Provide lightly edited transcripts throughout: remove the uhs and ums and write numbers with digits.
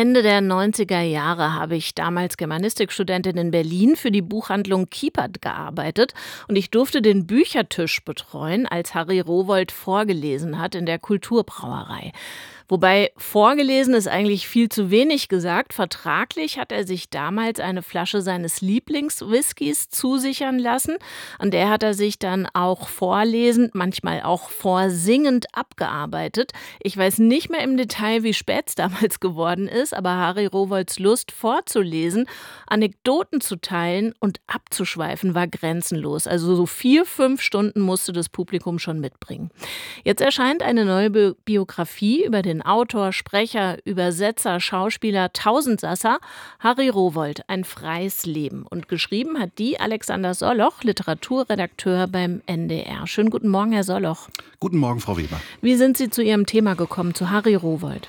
Ende der 90er Jahre habe ich damals Germanistikstudentin in Berlin für die Buchhandlung Kiepert gearbeitet und ich durfte den Büchertisch betreuen, als Harry Rowohlt vorgelesen hat in der Kulturbrauerei. Wobei vorgelesen ist eigentlich viel zu wenig gesagt. Vertraglich hat er sich damals eine Flasche seines Lieblingswhiskys zusichern lassen. An der hat er sich dann auch vorlesend, manchmal auch vorsingend abgearbeitet. Ich weiß nicht mehr im Detail, wie spät es damals geworden ist, aber Harry Rowohlts Lust vorzulesen, Anekdoten zu teilen und abzuschweifen war grenzenlos. Also so 4-5 Stunden musste das Publikum schon mitbringen. Jetzt erscheint eine neue Biografie über den Autor, Sprecher, Übersetzer, Schauspieler, Tausendsasser Harry Rowohlt, ein freies Leben. Und geschrieben hat die Alexander Solloch, Literaturredakteur beim NDR. Schönen guten Morgen, Herr Solloch. Guten Morgen, Frau Weber. Wie sind Sie zu Ihrem Thema gekommen, zu Harry Rowohlt?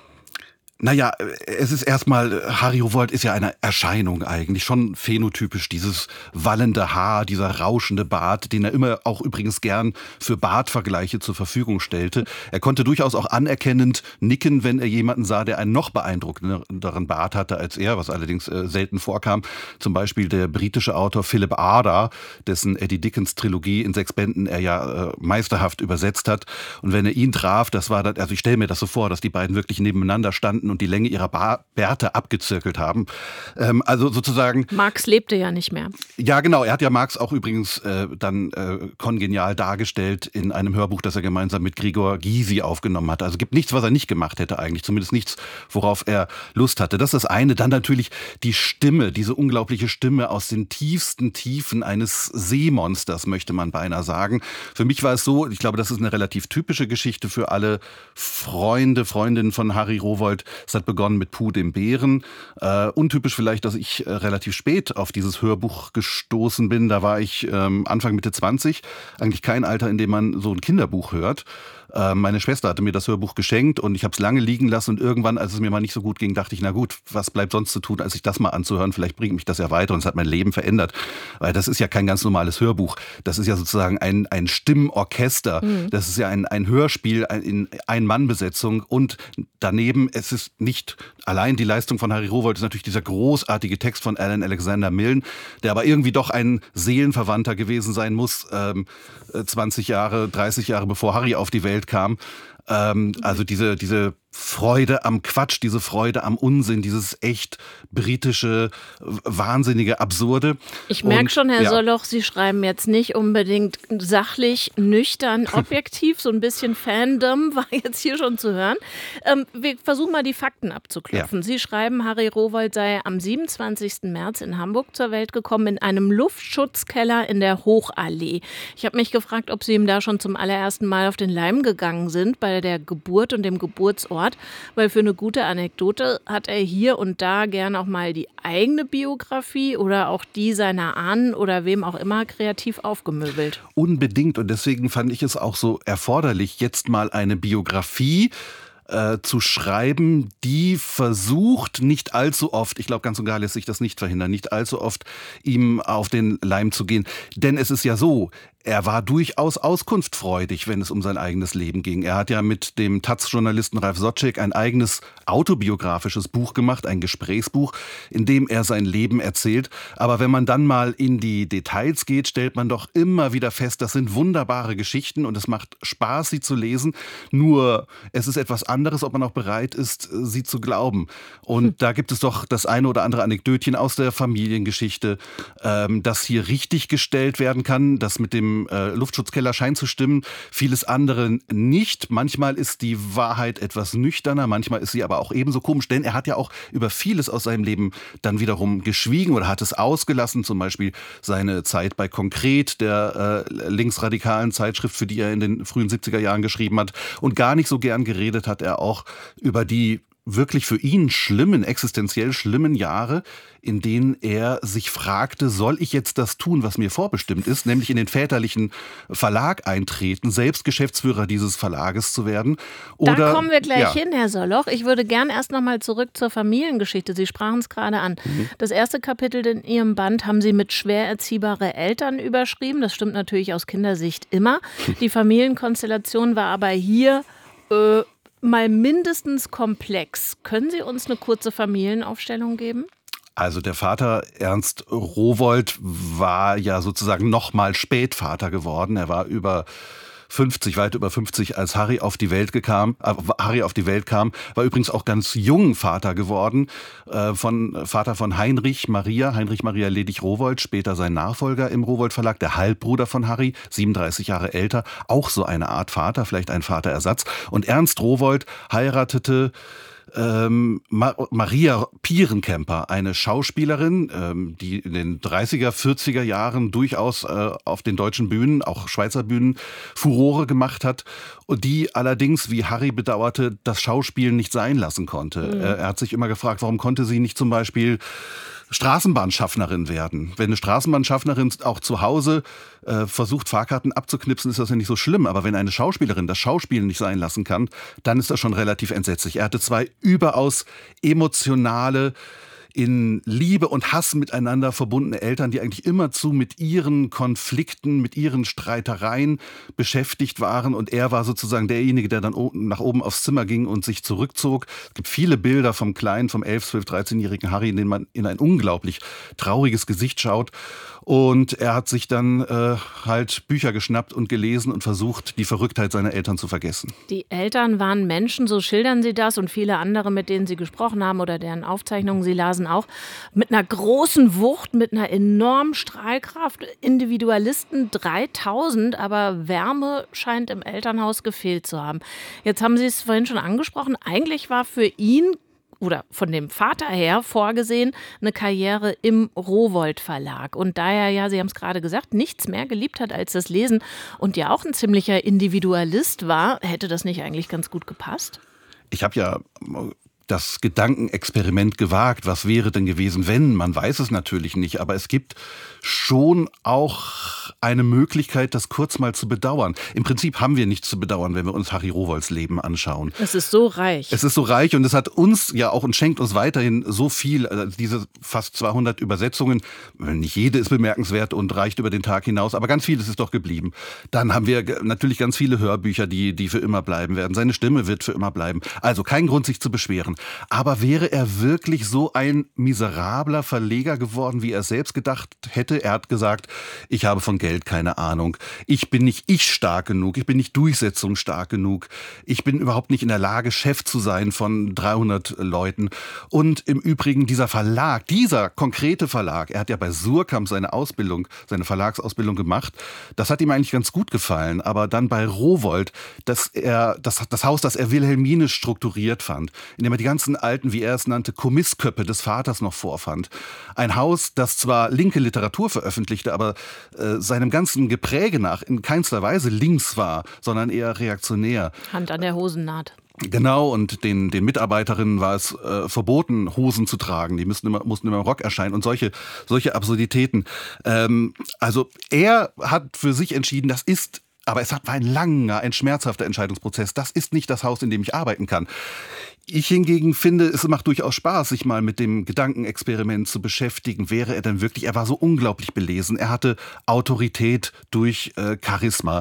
Naja, es ist erstmal, Harry Rowohlt ist ja eine Erscheinung eigentlich, schon phänotypisch, dieses wallende Haar, dieser rauschende Bart, den er immer auch übrigens gern für Bartvergleiche zur Verfügung stellte. Er konnte durchaus auch anerkennend nicken, wenn er jemanden sah, der einen noch beeindruckenderen Bart hatte als er, was allerdings selten vorkam. Zum Beispiel der britische Autor Philip Arder, dessen Eddie Dickens Trilogie in 6 Bänden er ja meisterhaft übersetzt hat. Und wenn er ihn traf, das war dann, also ich stelle mir das so vor, dass die beiden wirklich nebeneinander standen und die Länge ihrer Bärte abgezirkelt haben. Also sozusagen... Marx lebte ja nicht mehr. Ja, genau. Er hat ja Marx auch übrigens dann kongenial dargestellt in einem Hörbuch, das er gemeinsam mit Gregor Gysi aufgenommen hat. Also gibt nichts, was er nicht gemacht hätte eigentlich. Zumindest nichts, worauf er Lust hatte. Das ist das eine. Dann natürlich die Stimme, diese unglaubliche Stimme aus den tiefsten Tiefen eines Seemonsters, möchte man beinahe sagen. Für mich war es so, ich glaube, das ist eine relativ typische Geschichte für alle Freundinnen von Harry Rowohlt. Es hat begonnen mit Puh, dem Bären. Untypisch vielleicht, dass ich relativ spät auf dieses Hörbuch gestoßen bin. Da war ich Anfang, Mitte 20. Eigentlich kein Alter, in dem man so ein Kinderbuch hört. Meine Schwester hatte mir das Hörbuch geschenkt und ich habe es lange liegen lassen und irgendwann, als es mir mal nicht so gut ging, dachte ich, na gut, was bleibt sonst zu tun, als sich das mal anzuhören? Vielleicht bringt mich das ja weiter und es hat mein Leben verändert. Weil das ist ja kein ganz normales Hörbuch. Das ist ja sozusagen ein Stimmorchester. Das ist ja ein Hörspiel in Ein-Mann-Besetzung und daneben, es ist nicht allein die Leistung von Harry Rowohlt, es ist natürlich dieser großartige Text von Alan Alexander Milne, der aber irgendwie doch ein Seelenverwandter gewesen sein muss, 20 Jahre, 30 Jahre bevor Harry auf die Welt kam. Also diese Freude am Quatsch, diese Freude am Unsinn, dieses echt britische, wahnsinnige, absurde. Ich merke schon, Herr Solloch, Sie schreiben jetzt nicht unbedingt sachlich, nüchtern, objektiv. So ein bisschen Fandom war jetzt hier schon zu hören. Wir versuchen mal die Fakten abzuklopfen. Ja. Sie schreiben, Harry Rowohlt sei am 27. März in Hamburg zur Welt gekommen, in einem Luftschutzkeller in der Hochallee. Ich habe mich gefragt, ob Sie ihm da schon zum allerersten Mal auf den Leim gegangen sind, bei der Geburt und dem Geburtsort. Weil für eine gute Anekdote hat er hier und da gern auch mal die eigene Biografie oder auch die seiner Ahnen oder wem auch immer kreativ aufgemöbelt. Unbedingt, und deswegen fand ich es auch so erforderlich, jetzt mal eine Biografie zu schreiben, die versucht, nicht allzu oft, ich glaube ganz und gar lässt sich das nicht verhindern, nicht allzu oft ihm auf den Leim zu gehen. Denn es ist ja so, er war durchaus auskunftfreudig, wenn es um sein eigenes Leben ging. Er hat ja mit dem Taz-Journalisten Ralf Sotschek ein eigenes autobiografisches Buch gemacht, ein Gesprächsbuch, in dem er sein Leben erzählt. Aber wenn man dann mal in die Details geht, stellt man doch immer wieder fest, das sind wunderbare Geschichten und es macht Spaß, sie zu lesen. Nur es ist etwas anderes, ob man auch bereit ist, sie zu glauben. Und da gibt es doch das eine oder andere Anekdötchen aus der Familiengeschichte, das hier richtig gestellt werden kann, das mit dem Luftschutzkeller scheint zu stimmen, vieles andere nicht. Manchmal ist die Wahrheit etwas nüchterner, manchmal ist sie aber auch ebenso komisch, denn er hat ja auch über vieles aus seinem Leben dann wiederum geschwiegen oder hat es ausgelassen, zum Beispiel seine Zeit bei Konkret, der linksradikalen Zeitschrift, für die er in den frühen 70er Jahren geschrieben hat. Und gar nicht so gern geredet hat er auch über die wirklich für ihn schlimmen, existenziell schlimmen Jahre, in denen er sich fragte, soll ich jetzt das tun, was mir vorbestimmt ist, nämlich in den väterlichen Verlag eintreten, selbst Geschäftsführer dieses Verlages zu werden? Oder, da kommen wir gleich hin, Herr Solloch. Ich würde gern erst noch mal zurück zur Familiengeschichte. Sie sprachen es gerade an. Das erste Kapitel in Ihrem Band haben Sie mit schwer erziehbare Eltern überschrieben. Das stimmt natürlich aus Kindersicht immer. Die Familienkonstellation war aber hier mal mindestens komplex. Können Sie uns eine kurze Familienaufstellung geben? Also der Vater Ernst Rowohlt war ja sozusagen noch mal Spätvater geworden. Er war weit über 50, als Harry auf die Welt kam, war übrigens auch ganz jung Vater geworden, Vater von Heinrich Maria Ledig-Rowohlt, später sein Nachfolger im Rowohlt Verlag, der Halbbruder von Harry, 37 Jahre älter, auch so eine Art Vater, vielleicht ein Vaterersatz. Und Ernst Rowohlt heiratete Maria Pierenkemper, eine Schauspielerin, die in den 30er, 40er Jahren durchaus auf den deutschen Bühnen, auch Schweizer Bühnen, Furore gemacht hat und die allerdings, wie Harry bedauerte, das Schauspielen nicht sein lassen konnte. Er hat sich immer gefragt, warum konnte sie nicht zum Beispiel Straßenbahnschaffnerin werden. Wenn eine Straßenbahnschaffnerin auch zu Hause versucht, Fahrkarten abzuknipsen, ist das ja nicht so schlimm. Aber wenn eine Schauspielerin das Schauspielen nicht sein lassen kann, dann ist das schon relativ entsetzlich. Er hatte zwei überaus emotionale, in Liebe und Hass miteinander verbundene Eltern, die eigentlich immerzu mit ihren Konflikten, mit ihren Streitereien beschäftigt waren. Und er war sozusagen derjenige, der dann nach oben aufs Zimmer ging und sich zurückzog. Es gibt viele Bilder vom kleinen, vom 11-, 12-, 13-jährigen Harry, in denen man in ein unglaublich trauriges Gesicht schaut. Und er hat sich dann halt Bücher geschnappt und gelesen und versucht, die Verrücktheit seiner Eltern zu vergessen. Die Eltern waren Menschen, so schildern Sie das, und viele andere, mit denen Sie gesprochen haben oder deren Aufzeichnungen Sie lasen auch, mit einer großen Wucht, mit einer enormen Strahlkraft. Individualisten 3000, aber Wärme scheint im Elternhaus gefehlt zu haben. Jetzt haben Sie es vorhin schon angesprochen, eigentlich war für ihn oder von dem Vater her vorgesehen, eine Karriere im Rowohlt Verlag. Und da er ja, Sie haben es gerade gesagt, nichts mehr geliebt hat als das Lesen und ja auch ein ziemlicher Individualist war, hätte das nicht eigentlich ganz gut gepasst? Ich habe ja das Gedankenexperiment gewagt. Was wäre denn gewesen, wenn? Man weiß es natürlich nicht, aber es gibt schon auch eine Möglichkeit, das kurz mal zu bedauern. Im Prinzip haben wir nichts zu bedauern, wenn wir uns Harry Rowohlts Leben anschauen. Es ist so reich. Es ist so reich und es hat uns ja auch und schenkt uns weiterhin so viel. Also diese fast 200 Übersetzungen, nicht jede ist bemerkenswert und reicht über den Tag hinaus, aber ganz vieles ist doch geblieben. Dann haben wir natürlich ganz viele Hörbücher, die für immer bleiben werden. Seine Stimme wird für immer bleiben. Also kein Grund, sich zu beschweren. Aber wäre er wirklich so ein miserabler Verleger geworden, wie er es selbst gedacht hätte? Er hat gesagt, ich habe von Geld keine Ahnung. Ich bin nicht stark genug. Ich bin nicht durchsetzungsstark genug. Ich bin überhaupt nicht in der Lage, Chef zu sein von 300 Leuten. Und im Übrigen dieser Verlag, dieser konkrete Verlag, er hat ja bei Suhrkamp seine Verlagsausbildung gemacht. Das hat ihm eigentlich ganz gut gefallen. Aber dann bei Rowohlt, das Haus, das er wilhelminisch strukturiert fand, in dem er die ganzen alten, wie er es nannte, Kommissköppe des Vaters noch vorfand. Ein Haus, das zwar linke Literatur veröffentlichte, aber seinem ganzen Gepräge nach in keinster Weise links war, sondern eher reaktionär. Hand an der Hosennaht. Genau, und den Mitarbeiterinnen war es verboten, Hosen zu tragen. Die mussten immer im Rock erscheinen und solche Absurditäten. Also er hat für sich entschieden, aber es war ein schmerzhafter Entscheidungsprozess. Das ist nicht das Haus, in dem ich arbeiten kann. Ich hingegen finde, es macht durchaus Spaß, sich mal mit dem Gedankenexperiment zu beschäftigen. Wäre er denn wirklich, er war so unglaublich belesen, er hatte Autorität durch Charisma.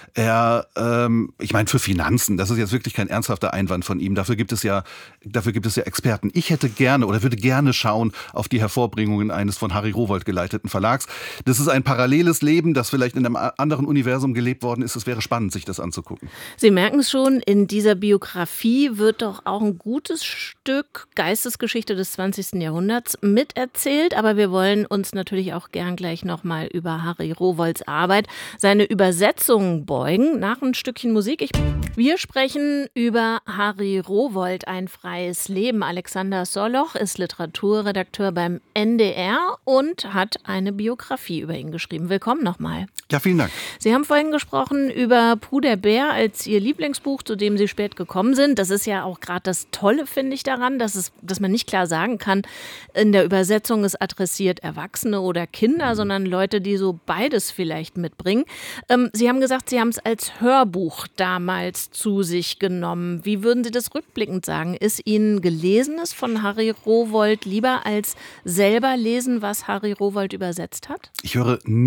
Ich meine, für Finanzen, das ist jetzt wirklich kein ernsthafter Einwand von ihm, dafür gibt es ja Experten. Ich hätte gerne oder würde gerne schauen auf die Hervorbringungen eines von Harry Rowohlt geleiteten Verlags. Das ist ein paralleles Leben, das vielleicht in einem anderen Universum gelebt worden ist. Es wäre spannend, sich das anzugucken. Sie merken es schon, in dieser Biografie wird doch auch ein gutes Stück Geistesgeschichte des 20. Jahrhunderts miterzählt, aber wir wollen uns natürlich auch gern gleich nochmal über Harry Rowohlts Arbeit, seine Übersetzungen beugen, nach ein Stückchen Musik. Wir sprechen über Harry Rowohlt, ein freies Leben. Alexander Soloch ist Literaturredakteur beim NDR und hat eine Biografie über ihn geschrieben. Willkommen nochmal. Ja, vielen Dank. Sie haben vorhin gesprochen über Puder Bär als Ihr Lieblingsbuch, zu dem Sie spät gekommen sind. Das ist ja auch gerade das Tolle, finde ich, daran, dass man nicht klar sagen kann, in der Übersetzung ist adressiert Erwachsene oder Kinder, sondern Leute, die so beides vielleicht mitbringen. Sie haben gesagt, Sie haben es als Hörbuch damals zu sich genommen. Wie würden Sie das rückblickend sagen? Ist Ihnen Gelesenes von Harry Rowohlt lieber als selber lesen, was Harry Rowohlt übersetzt hat? Ich höre nie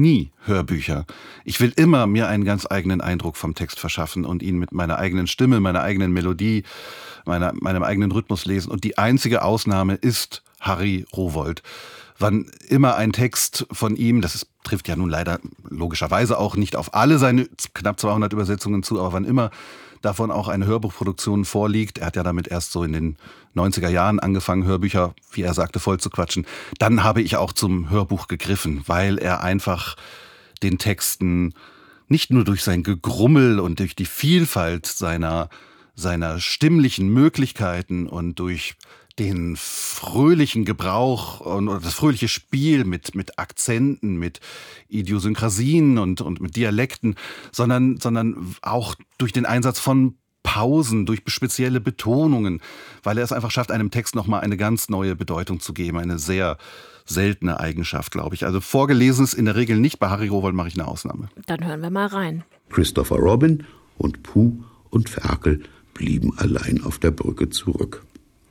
Hörbücher. Ich will immer mir einen ganz eigenen Eindruck vom Text verschaffen und ihn mit meiner eigenen Stimme, meiner eigenen Melodie, meinem eigenen Rhythmus lesen. Und die einzige Ausnahme ist Harry Rowohlt. Wann immer ein Text von ihm, trifft ja nun leider logischerweise auch nicht auf alle seine knapp 200 Übersetzungen zu, aber wann immer davon auch eine Hörbuchproduktion vorliegt, er hat ja damit erst so in den 90er Jahren angefangen, Hörbücher, wie er sagte, voll zu quatschen, dann habe ich auch zum Hörbuch gegriffen, weil er einfach den Texten nicht nur durch sein Gegrummel und durch die Vielfalt seiner stimmlichen Möglichkeiten und durch den fröhlichen Gebrauch und das fröhliche Spiel mit Akzenten, mit Idiosynkrasien und mit Dialekten, sondern auch durch den Einsatz von Pausen, durch spezielle Betonungen, weil er es einfach schafft, einem Text nochmal eine ganz neue Bedeutung zu geben, eine sehr seltene Eigenschaft, glaube ich. Also Vorgelesenes in der Regel nicht, bei Harry Rowohlt mache ich eine Ausnahme. Dann hören wir mal rein. Christopher Robin und Puh und Ferkel blieben allein auf der Brücke zurück.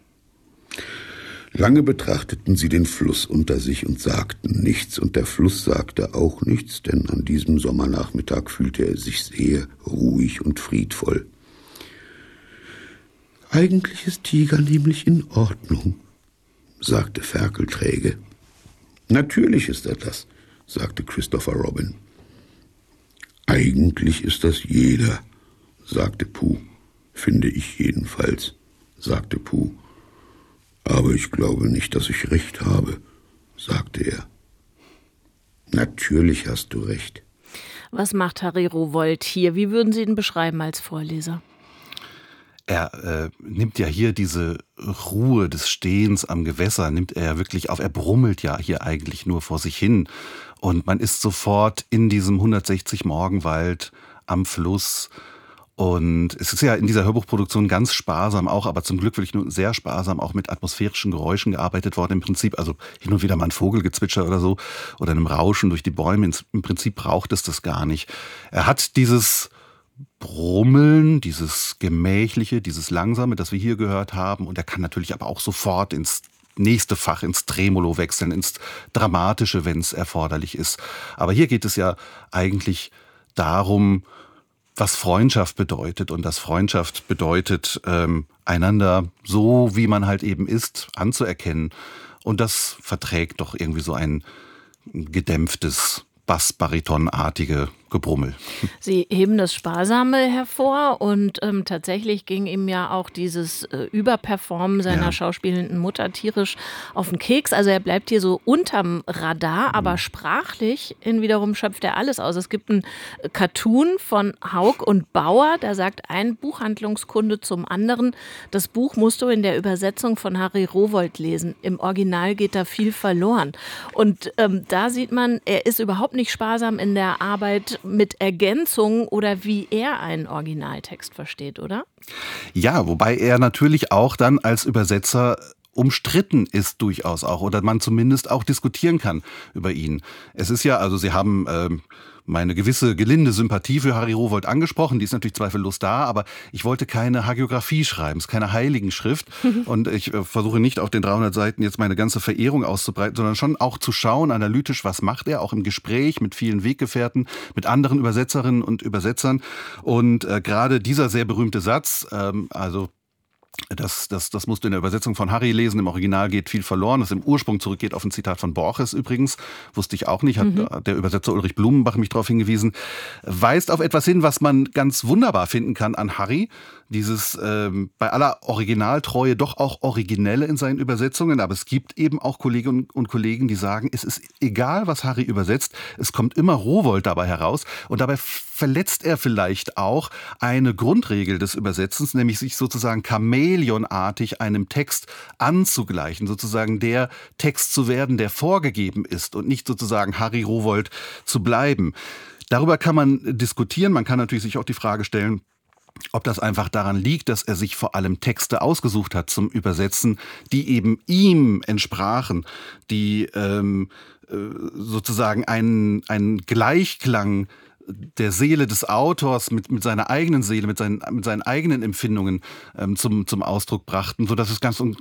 Lange betrachteten sie den Fluss unter sich und sagten nichts, und der Fluss sagte auch nichts, denn an diesem Sommernachmittag fühlte er sich sehr ruhig und friedvoll. »Eigentlich ist Tiger nämlich in Ordnung«, sagte Ferkel träge. »Natürlich ist er das«, sagte Christopher Robin. »Eigentlich ist das jeder«, sagte Puh. »Finde ich jedenfalls«, sagte Puh. »Aber ich glaube nicht, dass ich recht habe«, sagte er. »Natürlich hast du recht.« Was macht Harry Rowohlt hier? Wie würden Sie ihn beschreiben als Vorleser? Er nimmt ja hier diese Ruhe des Stehens am Gewässer, nimmt er ja wirklich auf. Er brummelt ja hier eigentlich nur vor sich hin. Und man ist sofort in diesem 160 Morgenwald am Fluss. Und es ist ja in dieser Hörbuchproduktion ganz sparsam auch, aber zum Glück wirklich nur sehr sparsam auch mit atmosphärischen Geräuschen gearbeitet worden im Prinzip. Also hin und wieder mal ein Vogelgezwitscher oder so oder einem Rauschen durch die Bäume. Im Prinzip braucht es das gar nicht. Er hat dieses Brummeln, dieses Gemächliche, dieses Langsame, das wir hier gehört haben. Und er kann natürlich aber auch sofort ins nächste Fach, ins Tremolo wechseln, ins Dramatische, wenn es erforderlich ist. Aber hier geht es ja eigentlich darum, was Freundschaft bedeutet. Und dass Freundschaft bedeutet, einander so, wie man halt eben ist, anzuerkennen. Und das verträgt doch irgendwie so ein gedämpftes, Bass-Baritonartige Gebrummel. Sie heben das Sparsame hervor und tatsächlich ging ihm ja auch dieses Überperformen seiner schauspielenden Mutter tierisch auf den Keks. Also er bleibt hier so unterm Radar, aber sprachlich wiederum schöpft er alles aus. Es gibt einen Cartoon von Haug und Bauer, da sagt ein Buchhandlungskunde zum anderen, das Buch musst du in der Übersetzung von Harry Rowohlt lesen. Im Original geht da viel verloren. Und da sieht man, er ist überhaupt nicht sparsam in der Arbeit mit Ergänzungen oder wie er einen Originaltext versteht, oder? Ja, wobei er natürlich auch dann als Übersetzer umstritten ist durchaus auch oder man zumindest auch diskutieren kann über ihn. Es ist ja, also Sie haben meine gewisse gelinde Sympathie für Harry Rowohlt angesprochen, die ist natürlich zweifellos da, aber ich wollte keine Hagiografie schreiben, es ist keine Heiligenschrift und ich versuche nicht auf den 300 Seiten jetzt meine ganze Verehrung auszubreiten, sondern schon auch zu schauen, analytisch, was macht er, auch im Gespräch mit vielen Weggefährten, mit anderen Übersetzerinnen und Übersetzern und gerade dieser sehr berühmte Satz, das musst du in der Übersetzung von Harry lesen. Im Original geht viel verloren, das im Ursprung zurückgeht auf ein Zitat von Borges übrigens. Wusste ich auch nicht, hat der Übersetzer Ulrich Blumenbach mich darauf hingewiesen. Weist auf etwas hin, was man ganz wunderbar finden kann an Harry. Dieses bei aller Originaltreue doch auch Originelle in seinen Übersetzungen. Aber es gibt eben auch Kolleginnen und Kollegen, die sagen, es ist egal, was Harry übersetzt, es kommt immer Rowohlt dabei heraus. Und dabei verletzt er vielleicht auch eine Grundregel des Übersetzens, nämlich sich sozusagen chamäleonartig einem Text anzugleichen, sozusagen der Text zu werden, der vorgegeben ist und nicht sozusagen Harry Rowohlt zu bleiben. Darüber kann man diskutieren, man kann natürlich sich auch die Frage stellen, ob das einfach daran liegt, dass er sich vor allem Texte ausgesucht hat zum Übersetzen, die eben ihm entsprachen, die sozusagen einen Gleichklang der Seele des Autors mit seiner eigenen Seele, mit seinen eigenen Empfindungen zum Ausdruck brachten, sodass es ganz und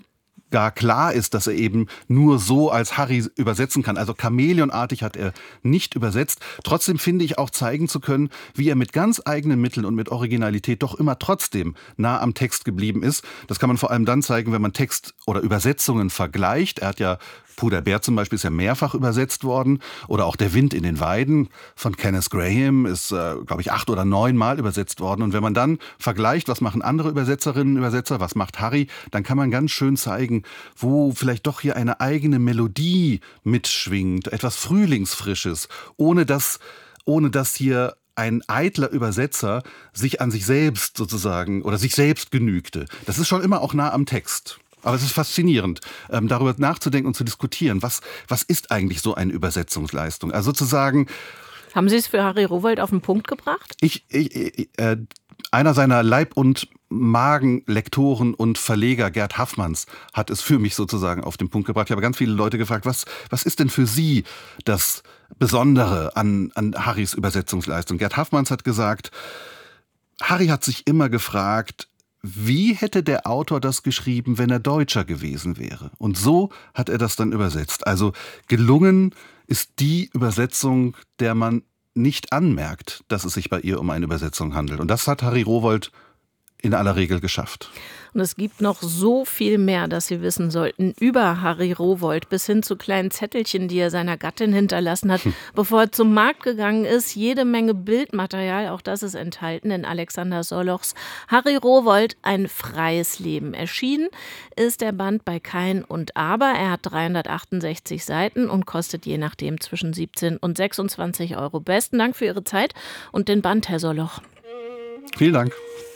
gar klar ist, dass er eben nur so als Harry übersetzen kann. Also chamäleonartig hat er nicht übersetzt. Trotzdem finde ich auch zeigen zu können, wie er mit ganz eigenen Mitteln und mit Originalität doch immer trotzdem nah am Text geblieben ist. Das kann man vor allem dann zeigen, wenn man Text oder Übersetzungen vergleicht. Er hat ja Puder-Bär zum Beispiel ist ja mehrfach übersetzt worden. Oder auch Der Wind in den Weiden von Kenneth Graham ist, glaube ich, 8 oder 9 Mal übersetzt worden. Und wenn man dann vergleicht, was machen andere Übersetzerinnen und Übersetzer, was macht Harry, dann kann man ganz schön zeigen, wo vielleicht doch hier eine eigene Melodie mitschwingt, etwas Frühlingsfrisches, ohne dass hier ein eitler Übersetzer sich an sich selbst sozusagen oder sich selbst genügte. Das ist schon immer auch nah am Text. Aber es ist faszinierend, darüber nachzudenken und zu diskutieren. Was ist eigentlich so eine Übersetzungsleistung? Also sozusagen. Haben Sie es für Harry Rowohlt auf den Punkt gebracht? Einer seiner Leib- und Magenlektoren und Verleger, Gerd Haffmanns, hat es für mich sozusagen auf den Punkt gebracht. Ich habe ganz viele Leute gefragt, was ist denn für Sie das Besondere an Harrys Übersetzungsleistung? Gerd Haffmanns hat gesagt, Harry hat sich immer gefragt, wie hätte der Autor das geschrieben, wenn er Deutscher gewesen wäre? Und so hat er das dann übersetzt. Also gelungen ist die Übersetzung, der man nicht anmerkt, dass es sich bei ihr um eine Übersetzung handelt. Und das hat Harry Rowohlt in aller Regel geschafft. Und es gibt noch so viel mehr, das Sie wissen sollten über Harry Rowohlt, bis hin zu kleinen Zettelchen, die er seiner Gattin hinterlassen hat, bevor er zum Markt gegangen ist. Jede Menge Bildmaterial, auch das ist enthalten in Alexander Solochs Harry Rowohlt, ein freies Leben. Erschienen ist der Band bei Kein und Aber. Er hat 368 Seiten und kostet je nachdem zwischen 17 und 26 Euro. Besten Dank für Ihre Zeit und den Band, Herr Soloch. Vielen Dank.